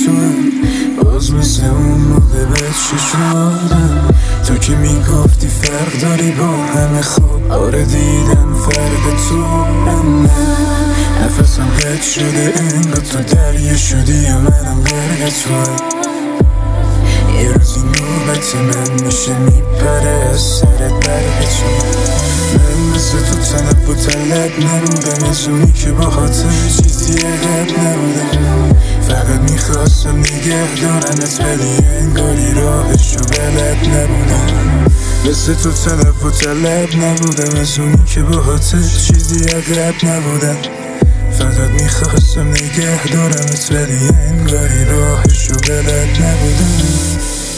تو باز مثل اون موقع بهت ششوردم. تو که میگفتی فرق داری با همه خوب، آره دیدم فرق تو. من نفسم قد شده انگار تو دریا شدی و منم غرق تو. یه روزی نوبت من میشه میپره از سرت برق تو. من مثل تو طلب و طلب نبودم، از اونی که با خاطر چیزی عقب نبودم. فقط میخواستم نگه دارمت ولی انگاری راهشو بلد نبودم. مثل تو طلب و طلب نبودم، از اونی که با خاطر چیزی عقب نبودم. فقط میخواستم نگه دارمت ولی انگاری راهشو بلد نبودم.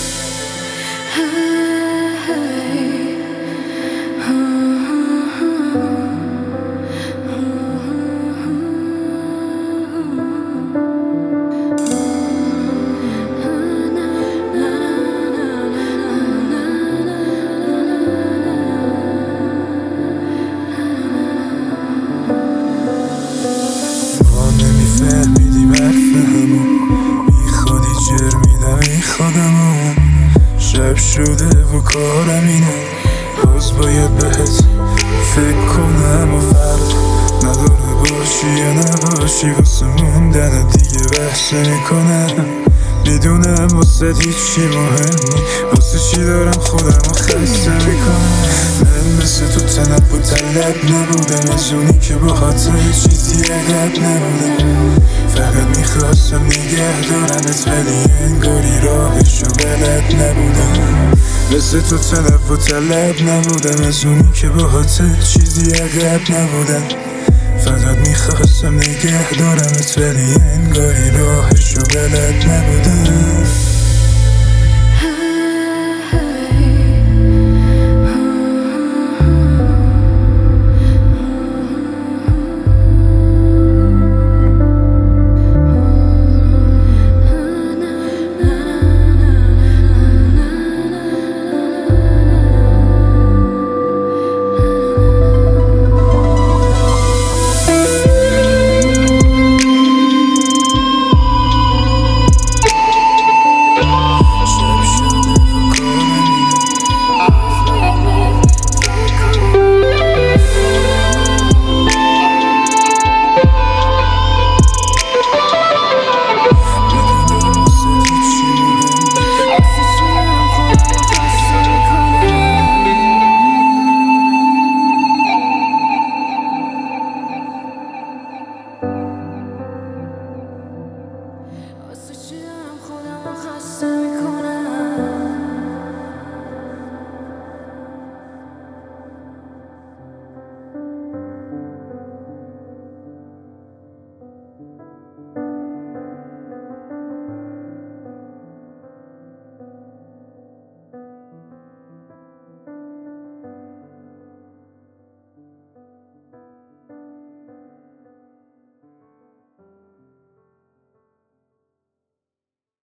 نمیفهمیدیم حرف همو، بی خودی جر میدم ای خودمو. شب شده و کارم اینه، باز باید بهت فکر کنم و فرق نداره باشی یا نباشی. واسه موندن دیگه بحث نمیکنم، میدونم واسه هیچی مهم نی، واسه چی دارم خودمو خسته میکنم. من مثل تو طلب و طلب نبودم، از اونی که با خاطر چیزی عقب نبودم. فقط میخواستم نگه دارمت ولی انگاری راهشو بلد نبودم. مثل تو طلب و طلب نبودم، از اونی که با خاطر چیزی عقب نبودم. فقط میخواستم نگه دارمت ولی انگاری راهشو بلد نبودم.